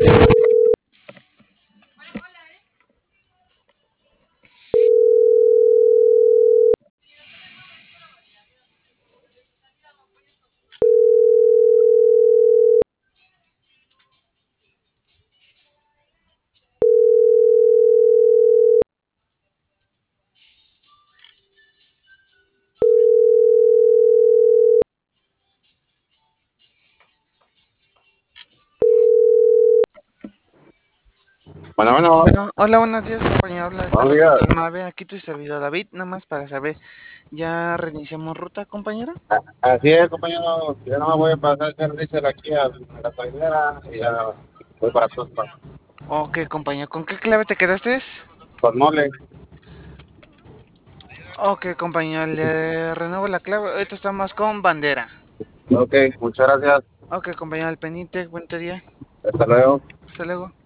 Bueno, Bueno, hola, buenos días, compañero. Habla de buenos Carlos días. Central Mave. Aquí tu servidor David, nada más para saber, ¿ya reiniciamos ruta, compañero? Así es, compañero. Yo no me voy a pasar a hacer diésel aquí a la trailera y ya voy para Tuxpan. Ok, compañero, ¿con qué clave te quedaste? Con mole. Ok, compañero, le renuevo la clave. Ahorita estamos con bandera. Ok, muchas gracias. Ok, compañero, al pendiente, buen día. Hasta luego. Hasta luego.